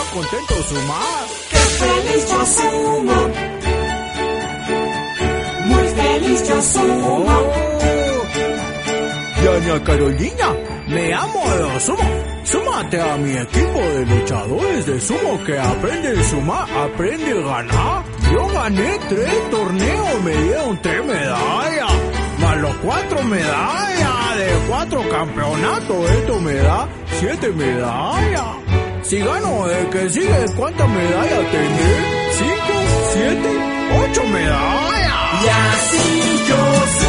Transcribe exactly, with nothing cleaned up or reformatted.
contento sumar. ¡Qué feliz yo sumo! Muy feliz yo sumo. Oh. Doña Carolina, me amo de sumo. Súmate a mi equipo de luchadores de sumo que aprenden a sumar, aprende a ganar. Yo gané tres torneos, me dieron tres medallas. Más los cuatro medallas de cuatro campeonatos, esto me da siete medallas. Si gano el que sigue, ¿cuántas medallas tendré? Cinco, siete, ocho medallas. Y así yo